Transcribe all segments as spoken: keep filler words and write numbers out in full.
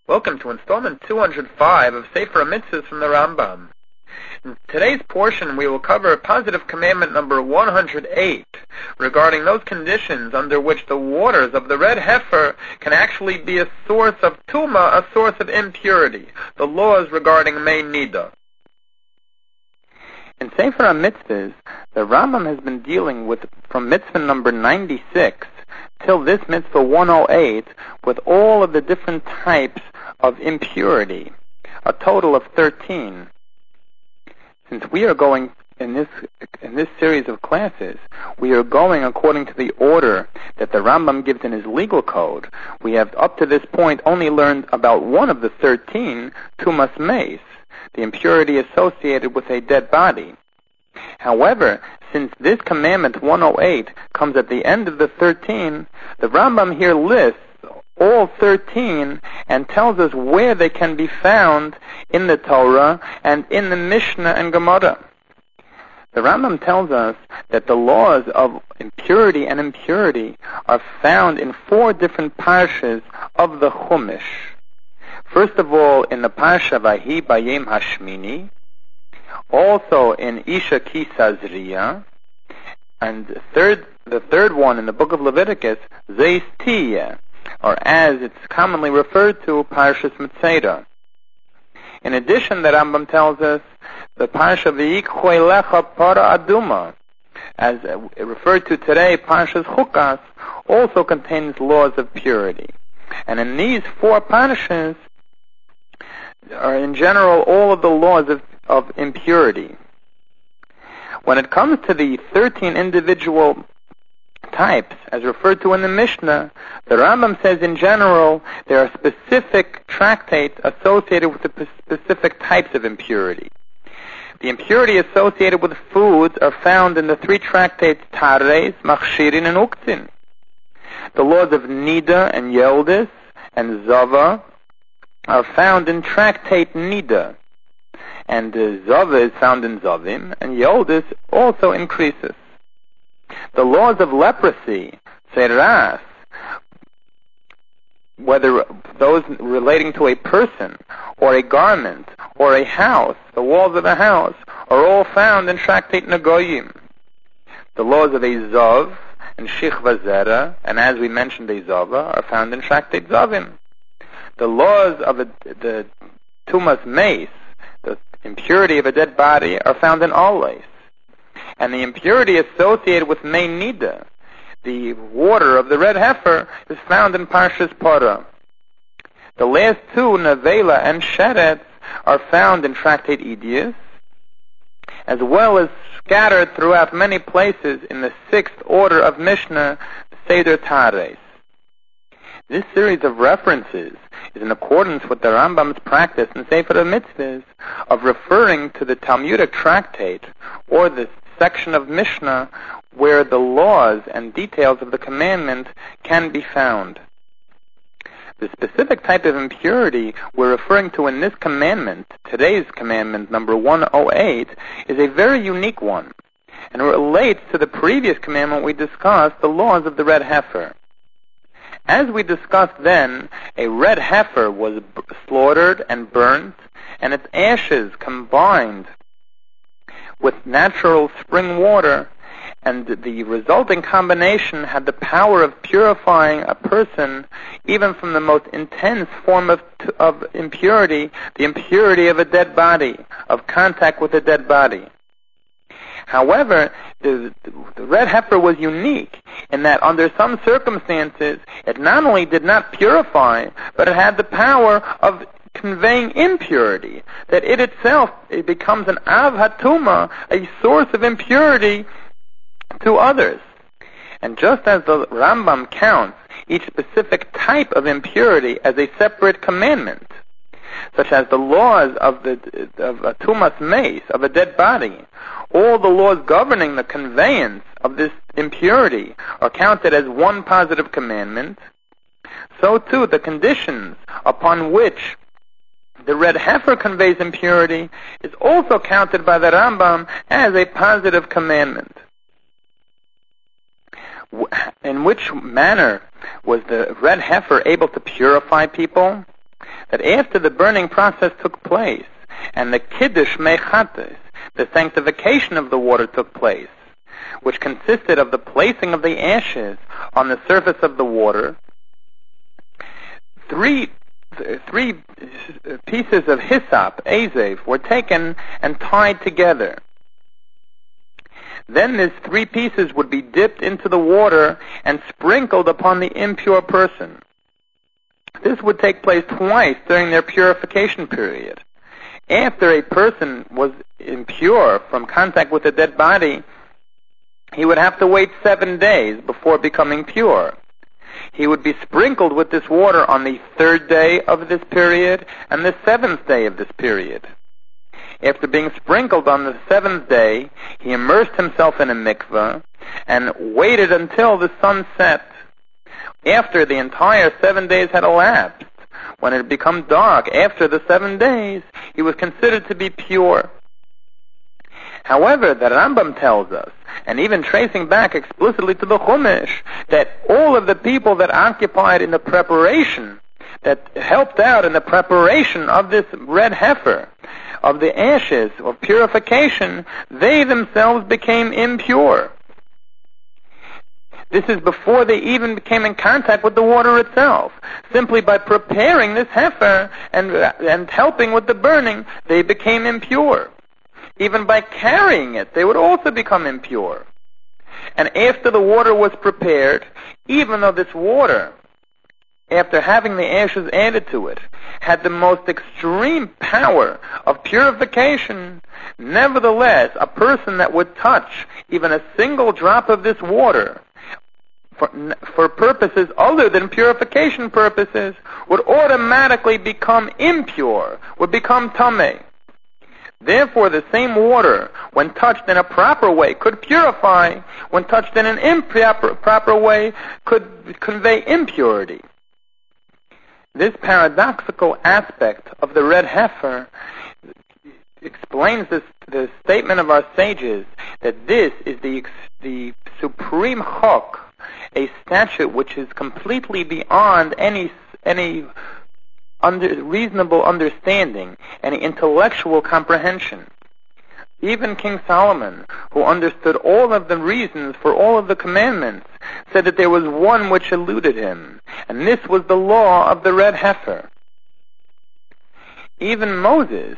Welcome to installment two hundred five of Sefer HaMitzvahs from the Rambam. In today's portion, we will cover positive commandment number one hundred eight, regarding those conditions under which the waters of the red heifer can actually be a source of tuma, a source of impurity, the laws regarding Mei Nida. In Sefer HaMitzvahs, the Rambam has been dealing with, from mitzvah number ninety-six till this mitzvah one oh eight, with all of the different types of impurity, a total of thirteen. Since we are going in this in this series of classes, we are going according to the order that the Rambam gives in his legal code. We have up to this point only learned about one of the thirteen, tumas meis, the impurity associated with a dead body. However, since this commandment one oh eight comes at the end of the thirteen, the Rambam here lists all thirteen and tells us where they can be found in the Torah and in the Mishnah and Gemara. The Rambam tells us that the laws of impurity and impurity are found in four different parshas of the Chumash. First of all, in the Parsha Vahi Bayim Hashmini, also in Isha Ki Sazriya, and third, the third one in the book of Leviticus, Zeis Tiyeh, or as it's commonly referred to, Parshas Metzora. In addition, the Rambam tells us the Parsha V'yikhu Elecha Para Aduma, as referred to today, Parshas Chukas, also contains laws of purity. And in these four parshas are in general all of the laws of, of impurity. When it comes to the thirteen individual types, as referred to in the Mishnah, the Rambam says in general there are specific tractates associated with the specific types of impurity. The impurity associated with foods are found in the three tractates Tares, Machshirin, and Uktzin. The laws of Nida and Yeldis and Zava are found in tractate Nida, and uh, Zava is found in Zavim, and Yeldis also increases. The laws of leprosy, Seras, whether those relating to a person, or a garment, or a house, the walls of a house, are all found in Tractate Nagoyim. The laws of a Zav and Shichva Zera, and as we mentioned, a Zava, are found in Tractate Zavim. The laws of a, the Tumas Meis, the impurity of a dead body, are found in Alais. And the impurity associated with Mei Nida, the water of the red heifer, is found in Parshas Parah. The last two, Nevela and Sheretz, are found in Tractate Idias, as well as scattered throughout many places in the sixth order of Mishnah, Seder Tares. This series of references is in accordance with the Rambam's practice in Sefer HaMitzvahs of referring to the Talmudic tractate or the section of Mishnah where the laws and details of the commandment can be found. The specific type of impurity we're referring to in this commandment, today's commandment number one oh eight, is a very unique one, and relates to the previous commandment we discussed, the laws of the red heifer. As we discussed then, a red heifer was b- slaughtered and burnt, and its ashes combined with natural spring water, and the resulting combination had the power of purifying a person even from the most intense form of, t- of impurity, the impurity of a dead body, of contact with a dead body. However, the, the red heifer was unique in that under some circumstances it not only did not purify, but it had the power of conveying impurity, that it itself it becomes an av hatuma, a source of impurity to others. And just as the Rambam counts each specific type of impurity as a separate commandment, such as the laws of the of a tumas meis, of a dead body, all the laws governing the conveyance of this impurity are counted as one positive commandment, so too the conditions upon which the red heifer conveys impurity is also counted by the Rambam as a positive commandment. In which manner was the red heifer able to purify people? that after the burning process took place, and the kiddush mechates, the sanctification of the water took place, which consisted of the placing of the ashes on the surface of the water, three three pieces of hyssop, azev, were taken and tied together. Then these three pieces would be dipped into the water and sprinkled upon the impure person. This would take place twice during their purification period. After a person was impure from contact with a dead body, he would have to wait seven days before becoming pure. He would be sprinkled with this water on the third day of this period and the seventh day of this period. After being sprinkled on the seventh day, he immersed himself in a mikveh and waited until the sun set. After the entire seven days had elapsed, when it had become dark after the seven days, he was considered to be pure. However, the Rambam tells us, and even tracing back explicitly to the Chumash, that all of the people that occupied in the preparation, that helped out in the preparation of this red heifer, of the ashes of purification, they themselves became impure. This is before they even came in contact with the water itself. Simply by preparing this heifer and, and helping with the burning, they became impure. Even by carrying it, they would also become impure. And after the water was prepared, even though this water, after having the ashes added to it, had the most extreme power of purification, nevertheless, a person that would touch even a single drop of this water for, for purposes other than purification purposes would automatically become impure, would become tameh. Therefore, the same water, when touched in a proper way, could purify. When touched in an improper proper way, could convey impurity. This paradoxical aspect of the red heifer explains this, the statement of our sages that this is the, the supreme chok, a statute which is completely beyond any any under, reasonable understanding, any intellectual comprehension. Even King Solomon, who understood all of the reasons for all of the commandments, said that there was one which eluded him, and this was the law of the red heifer. Even Moses,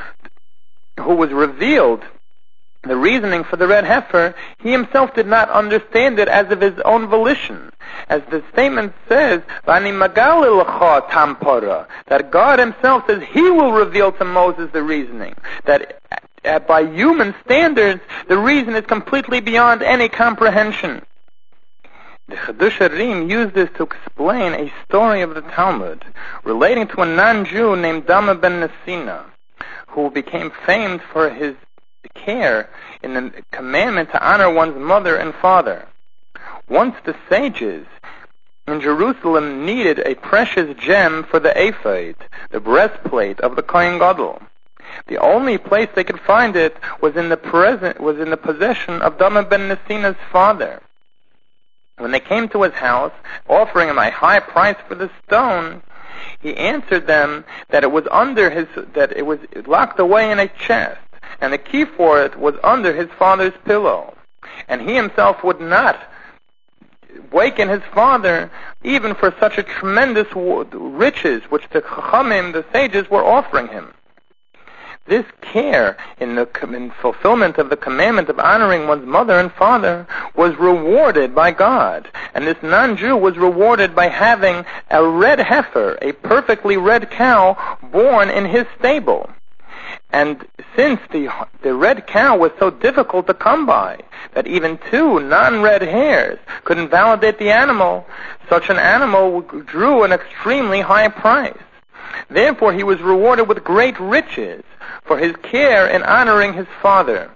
who was revealed the reasoning for the red heifer, he himself did not understand it as of his own volition. As the statement says, "V'ani magali lecha tampara," that God himself says He will reveal to Moses the reasoning. That uh, by human standards, the reason is completely beyond any comprehension. The Chidush Harim used this to explain a story of the Talmud relating to a non-Jew named Dama ben Nesina, who became famed for his care in the commandment to honor one's mother and father. Once the sages in Jerusalem needed a precious gem for the ephod, the breastplate of the Kohen Gadol. The only place they could find it was in the present was in the possession of Dama ben Nesina's father. When they came to his house, offering him a high price for the stone, he answered them that it was under his that it was locked away in a chest, and the key for it was under his father's pillow. And he himself would not waken his father even for such a tremendous riches which the Chachamim, the sages, were offering him. This care in the in fulfillment of the commandment of honoring one's mother and father was rewarded by God. And this non-Jew was rewarded by having a red heifer, a perfectly red cow, born in his stable. And since the the red cow was so difficult to come by that even two non-red hairs could invalidate the animal, such an animal drew an extremely high price. Therefore, he was rewarded with great riches for his care in honoring his father.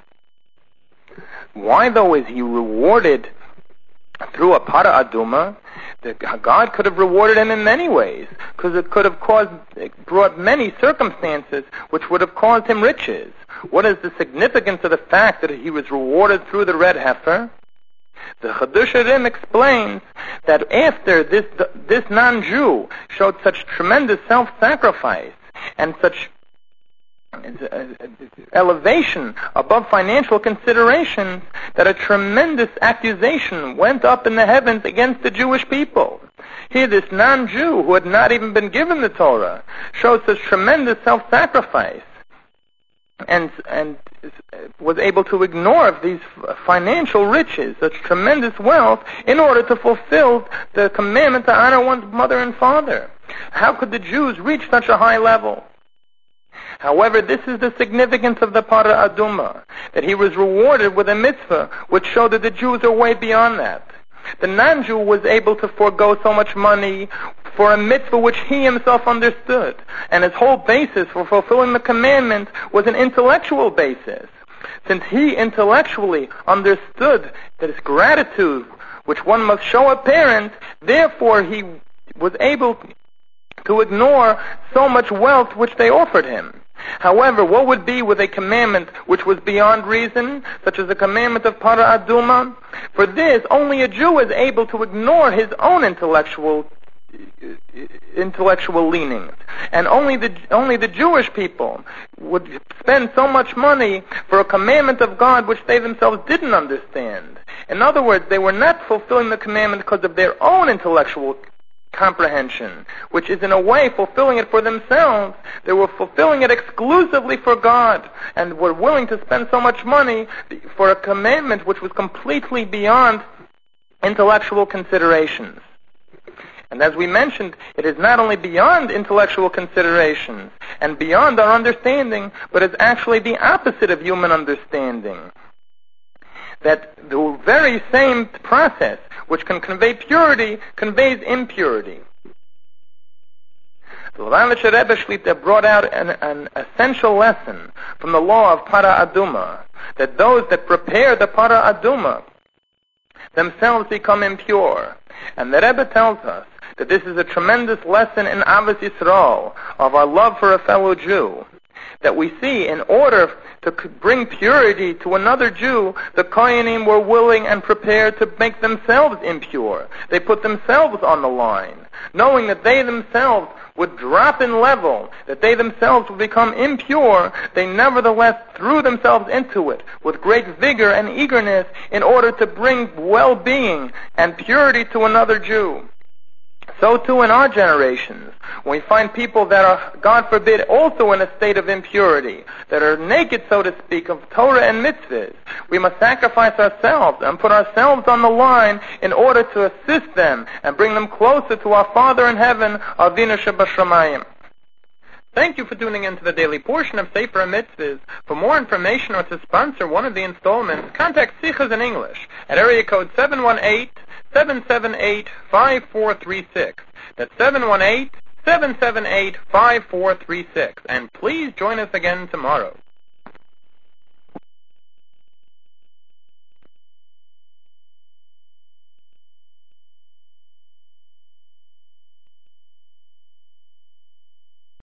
Why, though, is he rewarded through a para aduma? God could have rewarded him in many ways, because it could have caused, brought many circumstances which would have caused him riches. What is the significance of the fact that he was rewarded through the red heifer? The Chedush Rim explains that after this, this non-Jew showed such tremendous self-sacrifice and such elevation above financial considerations, that a tremendous accusation went up in the heavens against the Jewish people. Here, this non-Jew, who had not even been given the Torah, showed such tremendous self-sacrifice and and was able to ignore these financial riches, such tremendous wealth, in order to fulfill the commandment to honor one's mother and father. How could the Jews reach such a high level? However, this is the significance of the Para Aduma, that he was rewarded with a mitzvah which showed that the Jews are way beyond that. The non-Jew was able to forego so much money for a mitzvah which he himself understood, and his whole basis for fulfilling the commandment was an intellectual basis. Since he intellectually understood that it's gratitude which one must show a parent, therefore he was able to ignore so much wealth which they offered him. However, what would be with a commandment which was beyond reason, such as the commandment of Para Aduma? For this, only a Jew is able to ignore his own intellectual intellectual leanings, and only the only the Jewish people would spend so much money for a commandment of God which they themselves didn't understand. In other words, they were not fulfilling the commandment because of their own intellectual comprehension, which is in a way fulfilling it for themselves. They were fulfilling it exclusively for God, and were willing to spend so much money for a commandment which was completely beyond intellectual considerations. And as we mentioned, it is not only beyond intellectual considerations and beyond our understanding, but it's actually the opposite of human understanding. That the very same process which can convey purity conveys impurity. The Lubavitcher Rebbe Shlita brought out an, an essential lesson from the law of Para Aduma, that those that prepare the Para Aduma themselves become impure. And the Rebbe tells us that this is a tremendous lesson in Avos Yisrael, of our love for a fellow Jew, that we see in order to bring purity to another Jew, the Kohanim were willing and prepared to make themselves impure. They put themselves on the line, knowing that they themselves would drop in level, that they themselves would become impure. They nevertheless threw themselves into it with great vigor and eagerness in order to bring well-being and purity to another Jew. So too in our generations, when we find people that are, God forbid, also in a state of impurity, that are naked, so to speak, of Torah and mitzvahs, we must sacrifice ourselves and put ourselves on the line in order to assist them and bring them closer to our Father in heaven, Avinu Shebashamayim. Thank you for tuning in to the daily portion of Sefer HaMitzvahs. For more information or to sponsor one of the installments, contact Sichas in English at area code seven one eight, seven seven eight, five four three six. That's seven one eight, seven seven eight, five four three six. And please join us again tomorrow.